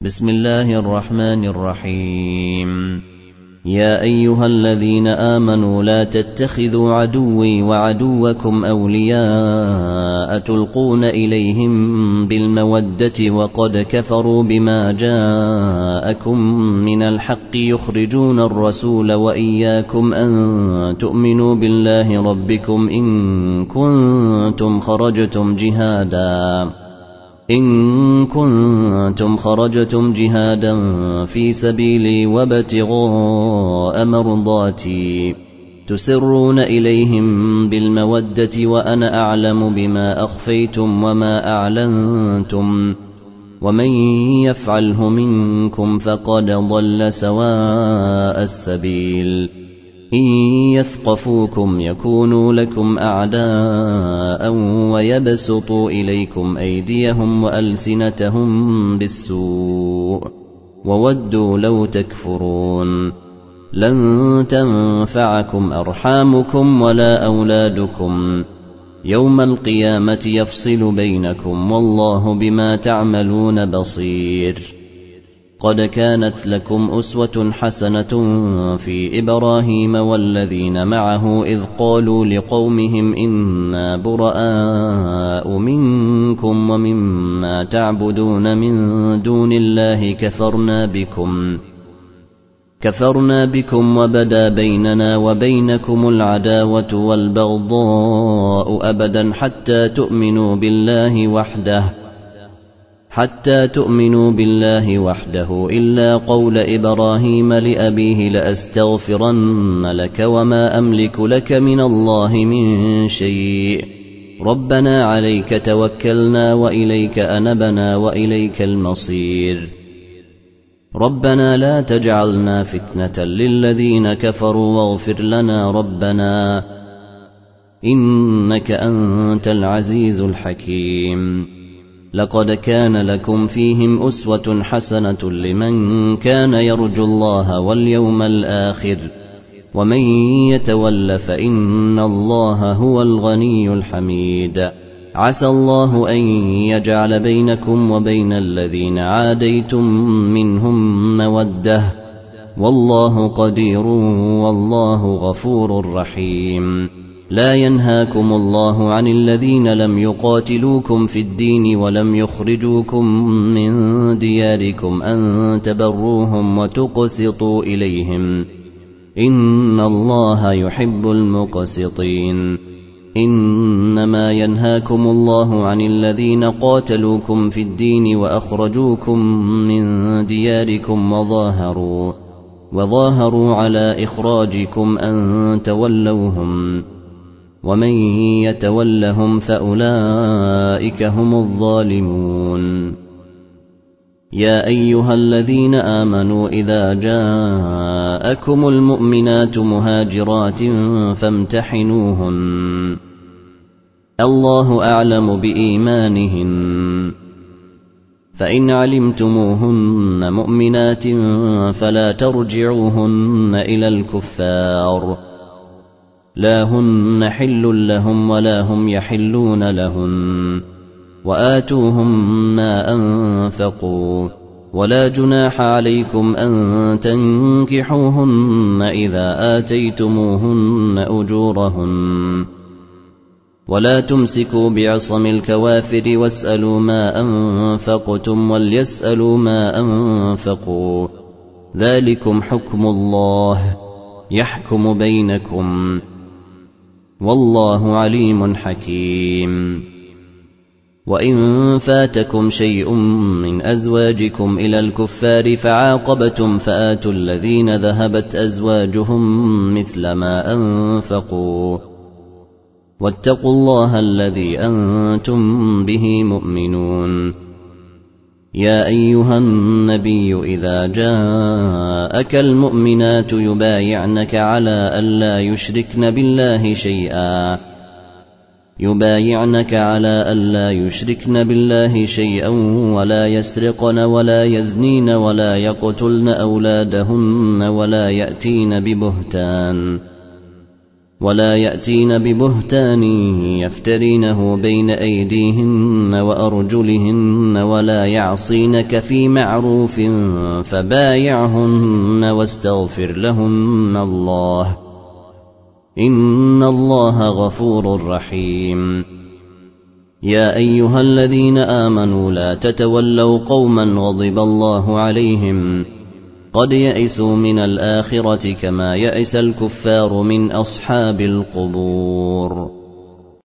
بسم الله الرحمن الرحيم. يا أيها الذين آمنوا لا تتخذوا عدوي وعدوكم أولياء تلقون إليهم بالمودة وقد كفروا بما جاءكم من الحق يخرجون الرسول وإياكم أن تؤمنوا بالله ربكم إن كنتم خرجتم جهادا في سبيلي وابتغاء مرضاتي تسرون إليهم بالمودة وأنا أعلم بما أخفيتم وما أعلنتم ومن يفعله منكم فقد ضل سواء السبيل إن يثقفوكم يكونوا لكم أعداء ويبسطوا إليكم أيديهم وألسنتهم بالسوء وودوا لو تكفرون لن تنفعكم أرحامكم ولا أولادكم يوم القيامة يفصل بينكم والله بما تعملون بصير. قد كانت لكم أسوة حسنة في إبراهيم والذين معه إذ قالوا لقومهم إنا براء منكم ومما تعبدون من دون الله كفرنا بكم وبدا بيننا وبينكم العداوة والبغضاء أبدا حتى تؤمنوا بالله وحده إلا قول إبراهيم لأبيه لأستغفرن لك وما أملك لك من الله من شيء ربنا عليك توكلنا وإليك أنبنا وإليك المصير ربنا لا تجعلنا فتنة للذين كفروا واغفر لنا ربنا إنك أنت العزيز الحكيم. لقد كان لكم فيهم أسوة حسنة لمن كان يرجو الله واليوم الآخر ومن يتول فإن الله هو الغني الحميد. عسى الله أن يجعل بينكم وبين الذين عاديتم منهم مودة والله قدير والله غفور رحيم. لا ينهاكم الله عن الذين لم يقاتلوكم في الدين ولم يخرجوكم من دياركم أن تبروهم وتقسطوا إليهم إن الله يحب المقسطين. إنما ينهاكم الله عن الذين قاتلوكم في الدين وأخرجوكم من دياركم وظاهروا على إخراجكم أن تولوهم ومن يتولهم فأولئك هم الظالمون. يا أيها الذين آمنوا إذا جاءكم المؤمنات مهاجرات فامتحنوهن الله أعلم بإيمانهن فإن علمتموهن مؤمنات فلا ترجعوهن إلى الكفار لا هن حل لهم ولا هم يحلون لهن وآتوهم ما أنفقوا ولا جناح عليكم أن تنكحوهن إذا آتيتموهن أجورهن ولا تمسكوا بعصم الكوافر واسألوا ما أنفقتم وليسألوا ما أنفقوا ذلكم حكم الله يحكم بينكم والله عليم حكيم. وإن فاتكم شيء من أزواجكم إلى الكفار فعاقبتم فآتوا الذين ذهبت أزواجهم مثل ما أنفقوا واتقوا الله الذي أنتم به مؤمنون. يا أيها النبي إذا جاءك المؤمنات يبايعنك على ألا يشركن بالله شيئا ولا يسرقن ولا يزنين ولا يقتلن أولادهن ولا يأتين ببهتان يفترينه بين أيديهن وأرجلهن ولا يعصينك في معروف فبايعهن واستغفر لهن الله إن الله غفور رحيم. يا أيها الذين آمنوا لا تتولوا قوما غضب الله عليهم قد يئسوا من الآخرة كما يئس الكفار من أصحاب القبور.